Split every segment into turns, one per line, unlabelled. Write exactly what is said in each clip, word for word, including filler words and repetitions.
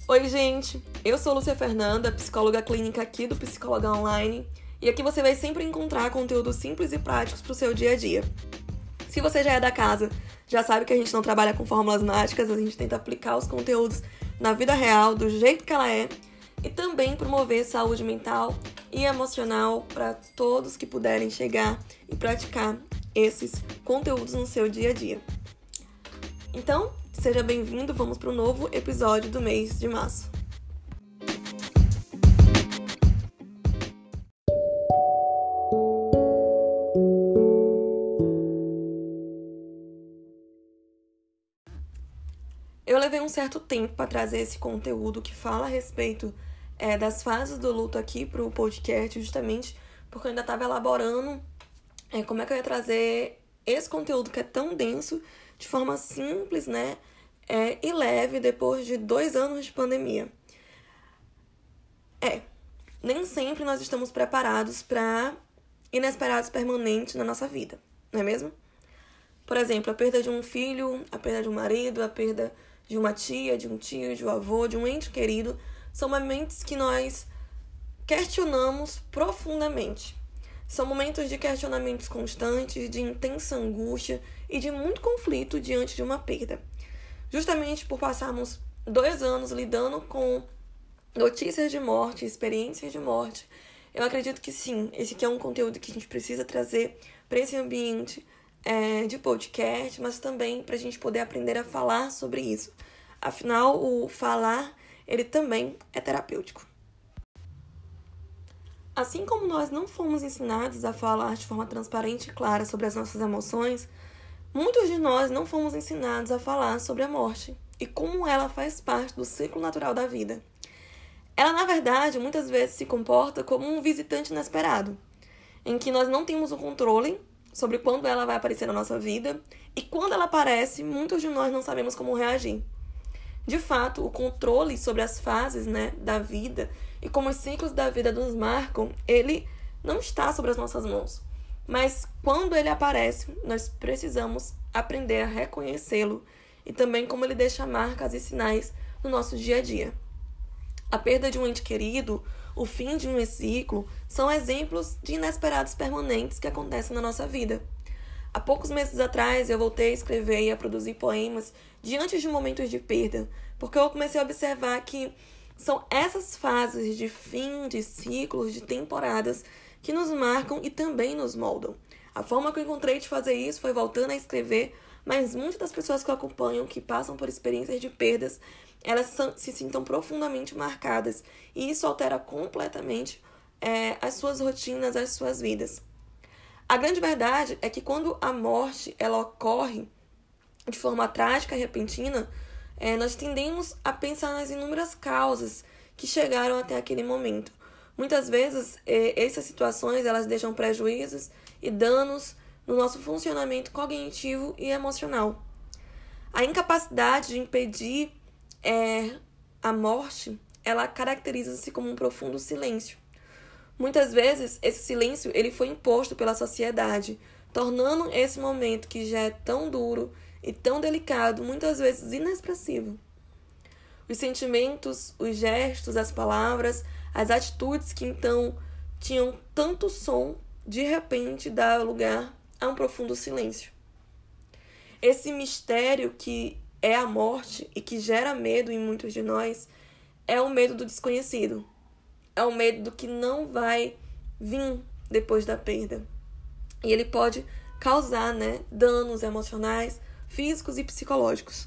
Oi, gente! Eu sou Lúcia Fernanda, psicóloga clínica aqui do Psicóloga Online, e aqui você vai sempre encontrar conteúdos simples e práticos para o seu dia a dia. Se você já é da casa, já sabe que a gente não trabalha com fórmulas mágicas, a gente tenta aplicar os conteúdos na vida real, do jeito que ela é, e também promover saúde mental e emocional para todos que puderem chegar e praticar esses conteúdos no seu dia a dia. Então, seja bem-vindo, vamos para o novo episódio do mês de março. Eu levei um certo tempo para trazer esse conteúdo que fala a respeito é, das fases do luto aqui para o podcast, justamente porque eu ainda estava elaborando é, como é que eu ia trazer esse conteúdo que é tão denso de forma simples, né, é, e leve depois de dois anos de pandemia. É, nem sempre nós estamos preparados para inesperados permanentes na nossa vida, não é mesmo? Por exemplo, a perda de um filho, a perda de um marido, a perda de uma tia, de um tio, de um avô, de um ente querido, são momentos que nós questionamos profundamente. São momentos de questionamentos constantes, de intensa angústia e de muito conflito diante de uma perda. Justamente por passarmos dois anos lidando com notícias de morte, experiências de morte, eu acredito que sim, esse aqui é um conteúdo que a gente precisa trazer para esse ambiente é, de podcast, mas também para a gente poder aprender a falar sobre isso. Afinal, o falar, ele também é terapêutico. Assim como nós não fomos ensinados a falar de forma transparente e clara sobre as nossas emoções, muitos de nós não fomos ensinados a falar sobre a morte e como ela faz parte do ciclo natural da vida. Ela, na verdade, muitas vezes se comporta como um visitante inesperado, em que nós não temos o controle sobre quando ela vai aparecer na nossa vida e quando ela aparece, muitos de nós não sabemos como reagir. De fato, o controle sobre as fases, né, da vida e como os ciclos da vida nos marcam, ele não está sobre as nossas mãos. Mas quando ele aparece, nós precisamos aprender a reconhecê-lo e também como ele deixa marcas e sinais no nosso dia a dia. A perda de um ente querido, o fim de um ciclo, são exemplos de inesperados permanentes que acontecem na nossa vida. Há poucos meses atrás, eu voltei a escrever e a produzir poemas diante de momentos de perda, porque eu comecei a observar que são essas fases de fim, de ciclos, de temporadas que nos marcam e também nos moldam. A forma que eu encontrei de fazer isso foi voltando a escrever, mas muitas das pessoas que eu acompanho, que passam por experiências de perdas, elas se sintam profundamente marcadas e isso altera completamente é, as suas rotinas, as suas vidas. A grande verdade é que quando a morte ela ocorre de forma trágica e repentina, é, nós tendemos a pensar nas inúmeras causas que chegaram até aquele momento. Muitas vezes, é, essas situações elas deixam prejuízos e danos no nosso funcionamento cognitivo e emocional. A incapacidade de impedir é, a morte, ela caracteriza-se como um profundo silêncio. Muitas vezes, esse silêncio ele foi imposto pela sociedade, tornando esse momento que já é tão duro e tão delicado, muitas vezes inexpressivo. Os sentimentos, os gestos, as palavras, as atitudes que então tinham tanto som, de repente dá lugar a um profundo silêncio. Esse mistério que é a morte e que gera medo em muitos de nós é o medo do desconhecido. É o medo do que não vai vir depois da perda. E ele pode causar, né, danos emocionais, físicos e psicológicos.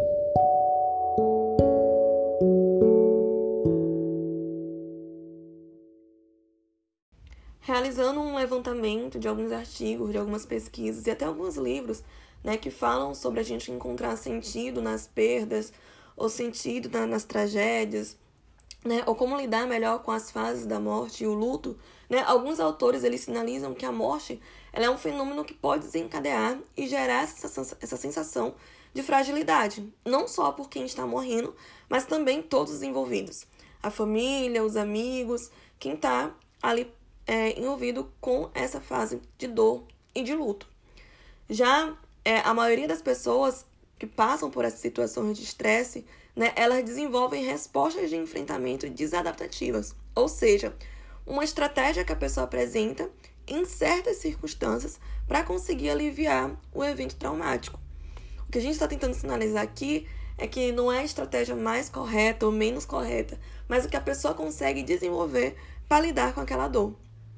Realizando um levantamento de alguns artigos, de algumas pesquisas e até alguns livros, né, que falam sobre a gente encontrar sentido nas perdas ou sentido na, nas tragédias, né, ou como lidar melhor com as fases da morte e o luto, né? Alguns autores eles sinalizam que a morte ela é um fenômeno que pode desencadear e gerar essa, essa sensação de fragilidade, não só por quem está morrendo, mas também todos os envolvidos. A família, os amigos, quem está ali é, envolvido com essa fase de dor e de luto. Já é, a maioria das pessoas que passam por essas situações de estresse né, elas desenvolvem respostas de enfrentamento desadaptativas, ou seja, uma estratégia que a pessoa apresenta em certas circunstâncias para conseguir aliviar o evento traumático. O que a gente está tentando sinalizar aqui é que não é a estratégia mais correta ou menos correta, mas o que a pessoa consegue desenvolver para lidar com aquela dor.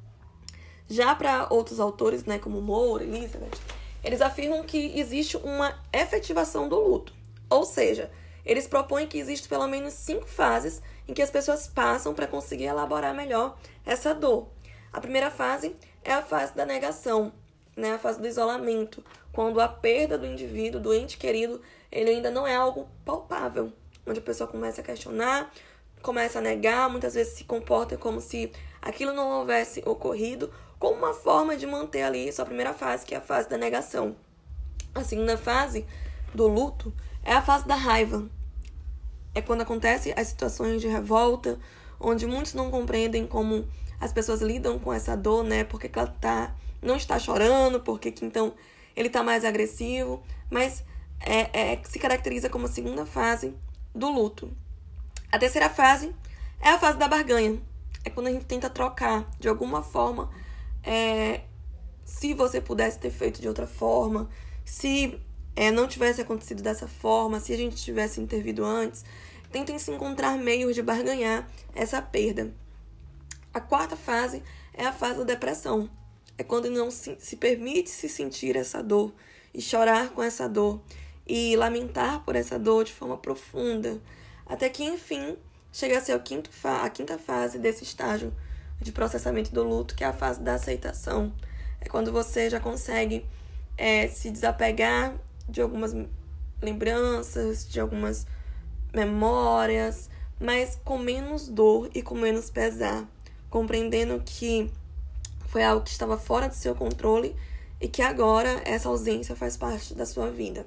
Já para outros autores, né, como Moore, Elizabeth, eles afirmam que existe uma efetivação do luto, ou seja, eles propõem que existem pelo menos cinco fases em que as pessoas passam para conseguir elaborar melhor essa dor. A primeira fase é a fase da negação, né? A fase do isolamento, quando a perda do indivíduo, do ente querido, ele ainda não é algo palpável, onde a pessoa começa a questionar, começa a negar, muitas vezes se comporta como se aquilo não houvesse ocorrido, como uma forma de manter ali sua primeira fase, que é a fase da negação. A segunda fase do luto é a fase da raiva. É quando acontecem as situações de revolta, onde muitos não compreendem como as pessoas lidam com essa dor, né? Porque ela tá, não está chorando, porque que, então ele está mais agressivo, mas é, é, se caracteriza como a segunda fase do luto. A terceira fase é a fase da barganha. É quando a gente tenta trocar, de alguma forma, é, se você pudesse ter feito de outra forma, se é, não tivesse acontecido dessa forma, se a gente tivesse intervido antes, tentem se encontrar meios de barganhar essa perda. A quarta fase é a fase da depressão. É quando não se, se permite se sentir essa dor e chorar com essa dor e lamentar por essa dor de forma profunda, até que, enfim, chega a ser a quinta, fa- a quinta fase desse estágio de processamento do luto, que é a fase da aceitação. É quando você já consegue é, se desapegar de algumas lembranças, de algumas memórias, mas com menos dor e com menos pesar, compreendendo que foi algo que estava fora do seu controle e que agora essa ausência faz parte da sua vida.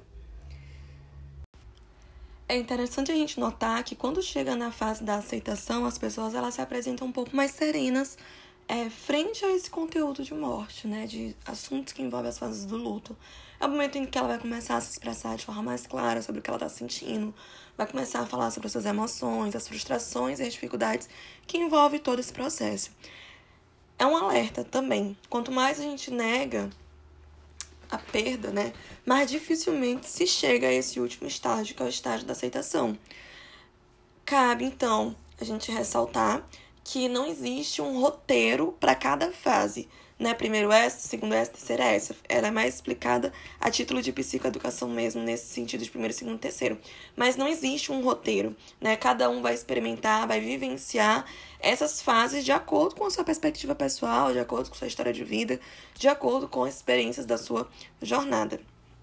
É interessante a gente notar que quando chega na fase da aceitação, as pessoas elas se apresentam um pouco mais serenas é, frente a esse conteúdo de morte, né, de assuntos que envolvem as fases do luto. É o momento em que ela vai começar a se expressar de forma mais clara sobre o que ela está sentindo, vai começar a falar sobre as suas emoções, as frustrações e as dificuldades que envolvem todo esse processo. É um alerta também. Quanto mais a gente nega a perda, né, mais dificilmente se chega a esse último estágio, que é o estágio da aceitação. Cabe, então, a gente ressaltar que não existe um roteiro para cada fase, né? Primeiro essa, segundo essa, terceira essa. Ela é mais explicada a título de psicoeducação mesmo, nesse sentido de primeiro, segundo e terceiro. Mas não existe um roteiro, né? Cada um vai experimentar, vai vivenciar essas fases de acordo com a sua perspectiva pessoal, de acordo com a sua história de vida, de acordo com as experiências da sua jornada.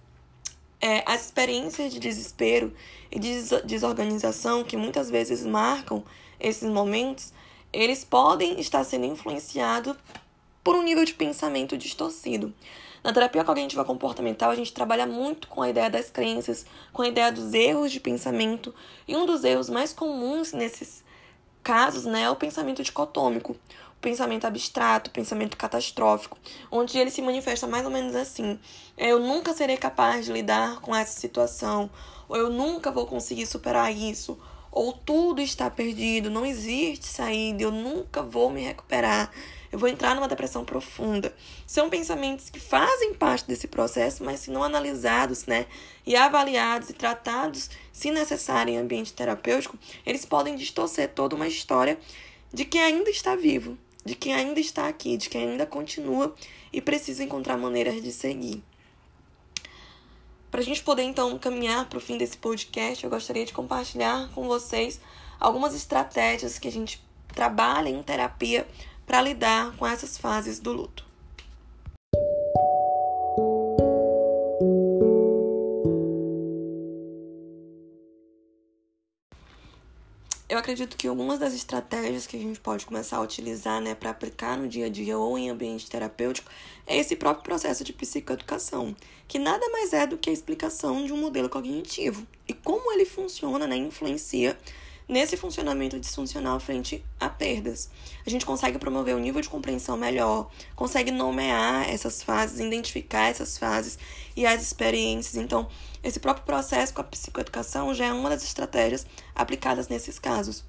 É, as experiências de desespero e de desorganização que muitas vezes marcam esses momentos, eles podem estar sendo influenciados por um nível de pensamento distorcido. Na terapia cognitiva comportamental, a gente trabalha muito com a ideia das crenças, com a ideia dos erros de pensamento, e um dos erros mais comuns nesses casos, né, é o pensamento dicotômico, o pensamento abstrato, o pensamento catastrófico, onde ele se manifesta mais ou menos assim: eu nunca serei capaz de lidar com essa situação, ou eu nunca vou conseguir superar isso, ou tudo está perdido, não existe saída, eu nunca vou me recuperar, eu vou entrar numa depressão profunda. São pensamentos que fazem parte desse processo, mas se não analisados, né, e avaliados e tratados, se necessário, em ambiente terapêutico, eles podem distorcer toda uma história de quem ainda está vivo, de quem ainda está aqui, de quem ainda continua e precisa encontrar maneiras de seguir. Para a gente poder, então, caminhar para o fim desse podcast, eu gostaria de compartilhar com vocês algumas estratégias que a gente trabalha em terapia para lidar com essas fases do luto. Eu acredito que algumas das estratégias que a gente pode começar a utilizar, né, para aplicar no dia a dia ou em ambiente terapêutico é esse próprio processo de psicoeducação, que nada mais é do que a explicação de um modelo cognitivo e como ele funciona, né, influencia nesse funcionamento disfuncional frente a perdas. A gente consegue promover um nível de compreensão melhor, consegue nomear essas fases, identificar essas fases e as experiências. Então, esse próprio processo com a psicoeducação já é uma das estratégias aplicadas nesses casos.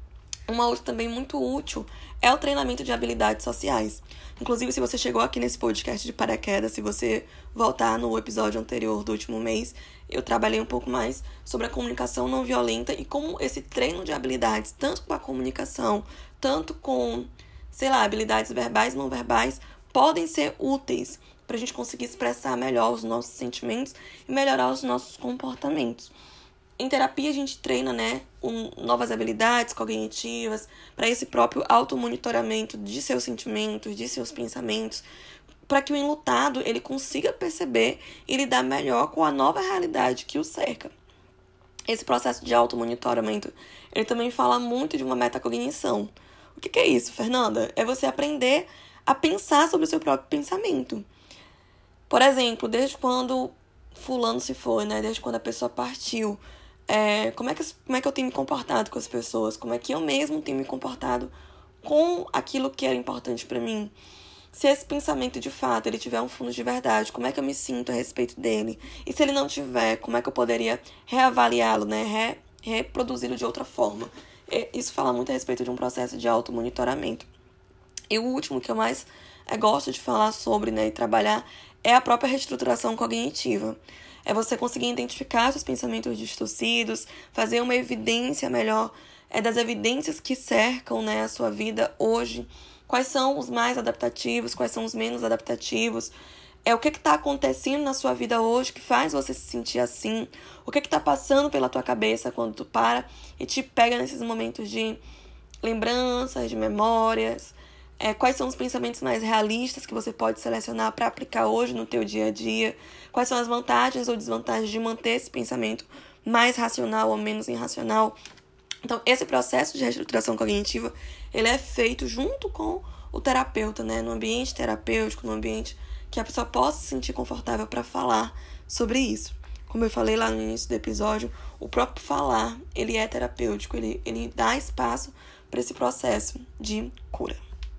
Uma outra também muito útil é o treinamento de habilidades sociais. Inclusive, se você chegou aqui nesse podcast de paraquedas, se você voltar no episódio anterior do último mês, eu trabalhei um pouco mais sobre a comunicação não violenta e como esse treino de habilidades, tanto com a comunicação, tanto com, sei lá, habilidades verbais e não verbais, podem ser úteis para a gente conseguir expressar melhor os nossos sentimentos e melhorar os nossos comportamentos. Em terapia, a gente treina, né, um, novas habilidades cognitivas para esse próprio automonitoramento de seus sentimentos, de seus pensamentos, para que o enlutado ele consiga perceber e lidar melhor com a nova realidade que o cerca. Esse processo de automonitoramento, ele também fala muito de uma metacognição. O que, que é isso, Fernanda? É você aprender a pensar sobre o seu próprio pensamento. Por exemplo, desde quando fulano se foi, né, desde quando a pessoa partiu, É, como, é que, como é que eu tenho me comportado com as pessoas? Como é que eu mesmo tenho me comportado com aquilo que era importante para mim? Se esse pensamento, de fato, ele tiver um fundo de verdade, como é que eu me sinto a respeito dele? E se ele não tiver, como é que eu poderia reavaliá-lo, né? Re, reproduzi-lo de outra forma? E isso fala muito a respeito de um processo de automonitoramento. E o último que eu mais é, gosto de falar sobre, né, e trabalhar é a própria reestruturação cognitiva. É você conseguir identificar seus pensamentos distorcidos, fazer uma evidência melhor é, das evidências que cercam, né, a sua vida hoje. Quais são os mais adaptativos, quais são os menos adaptativos. É, o que está acontecendo na sua vida hoje que faz você se sentir assim. O que está passando pela tua cabeça quando tu para e te pega nesses momentos de lembranças, de memórias. É, quais são os pensamentos mais realistas que você pode selecionar para aplicar hoje no teu dia a dia? Quais são as vantagens ou desvantagens de manter esse pensamento mais racional ou menos irracional? Então, esse processo de reestruturação cognitiva, ele é feito junto com o terapeuta, né? No ambiente terapêutico, no ambiente que a pessoa possa se sentir confortável para falar sobre isso. Como eu falei lá no início do episódio, o próprio falar, ele é terapêutico, ele, ele dá espaço para esse processo de cura.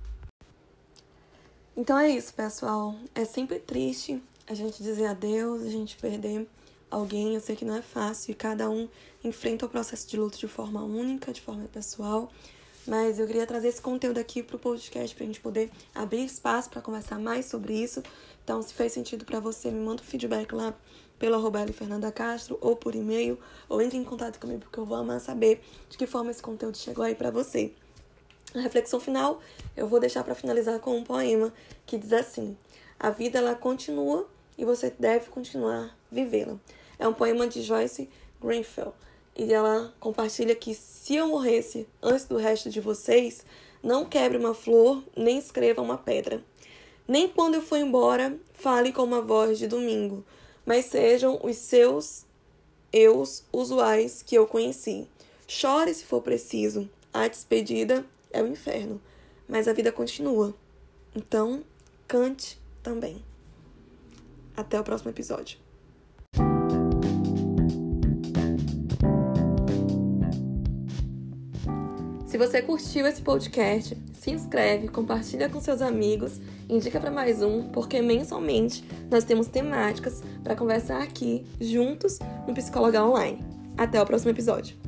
Então é isso, pessoal. É sempre triste a gente dizer adeus, a gente perder alguém. Eu sei que não é fácil e cada um enfrenta o processo de luto de forma única, de forma pessoal. Mas eu queria trazer esse conteúdo aqui pro podcast pra gente poder abrir espaço para conversar mais sobre isso. Então, se fez sentido para você, me manda um feedback lá pelo arroba Fernanda Castro ou por e-mail, ou entre em contato comigo, porque eu vou amar saber de que forma esse conteúdo chegou aí para você. A reflexão final eu vou deixar para finalizar com um poema que diz assim: a vida ela continua e você deve continuar vivê-la. É um poema de Joyce Grenfell e ela compartilha que se eu morresse antes do resto de vocês, não quebre uma flor nem escreva uma pedra. Nem quando eu for embora fale com uma voz de domingo, mas sejam os seus eus usuais que eu conheci. Chore se for preciso, a despedida é o inferno, mas a vida continua. Então, cante também. Até o próximo episódio. Se você curtiu esse podcast, se inscreve, compartilha com seus amigos, indica para mais um, porque mensalmente nós temos temáticas para conversar aqui, juntos, no Psicóloga Online. Até o próximo episódio.